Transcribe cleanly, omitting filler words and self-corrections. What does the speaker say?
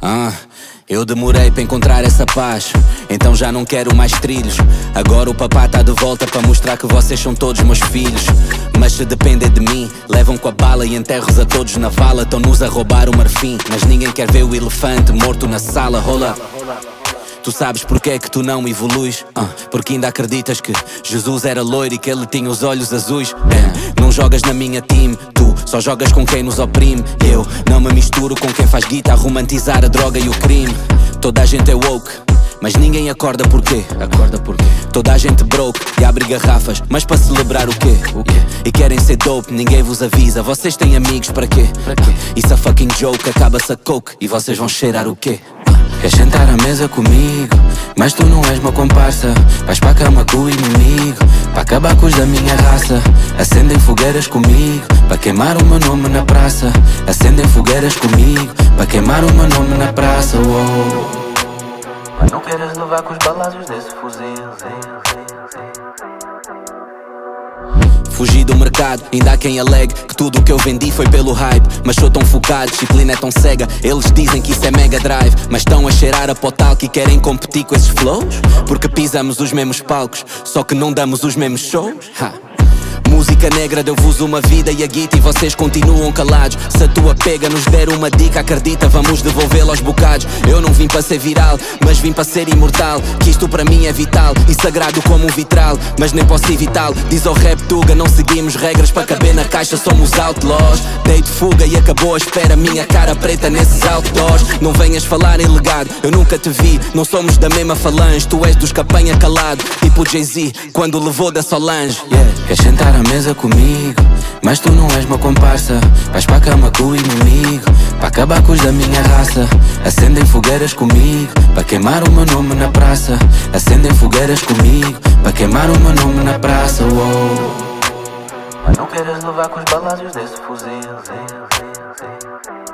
Eu demorei para encontrar essa paz, então já não quero mais trilhos. Agora o papá tá de volta para mostrar que vocês são todos meus filhos. Mas se depender de mim, levam com a bala e enterros a todos na vala. Estão-nos a roubar o marfim, mas ninguém quer ver o elefante morto na sala. Rola. Tu sabes porque é que tu não evoluis? Porque ainda acreditas que Jesus era loiro e que ele tinha os olhos azuis. Não jogas na minha team, tu só jogas com quem nos oprime. Eu não me misturo com quem faz guita a romantizar a droga e o crime. Toda a gente é woke, mas ninguém acorda porquê. Toda a gente broke e abre garrafas, mas para celebrar o quê? E querem ser dope, ninguém vos avisa. Vocês têm amigos para quê? Isso é fucking joke, acaba-se a coke e vocês vão cheirar o quê? Queres sentar à mesa comigo, mas tu não és meu comparsa. Vais para a cama com o inimigo, para acabar com os da minha raça. Acendem fogueiras comigo, para queimar o meu nome na praça. Acendem fogueiras comigo, para queimar o meu nome na praça. Mas não queres levar com os balazos desse fuzil. Fugi do mercado, ainda há quem alegue que tudo o que eu vendi foi pelo hype. Mas sou tão focado, disciplina é tão cega. Eles dizem que isso é mega drive, mas estão a cheirar a potal que querem competir com esses flows. Porque pisamos os mesmos palcos, só que não damos os mesmos shows. Música negra deu-vos uma vida e a guita e vocês continuam calados. Se a tua pega nos der uma dica, acredita, vamos devolvê-la aos bocados. Eu não vim para ser viral, mas vim para ser imortal. Que isto para mim é vital e sagrado como um vitral, mas nem posso evitá-lo. Diz ao rap Tuga, não seguimos regras para caber na caixa, somos outlaws. Dei de fuga e acabou a espera, minha cara preta nesses outdoors. Não venhas falar em legado, eu nunca te vi, não somos da mesma falange. Tu és dos que apanha calado, tipo Jay-Z quando levou da Solange. Queres sentar à mesa comigo, mas tu não és meu comparsa. Vais para a cama com o inimigo, para acabar com os da minha raça. Acendem fogueiras comigo, para queimar o meu nome na praça. Acendem fogueiras comigo, para queimar o meu nome na praça. Mas não queres levar com os balazos desse fuzil.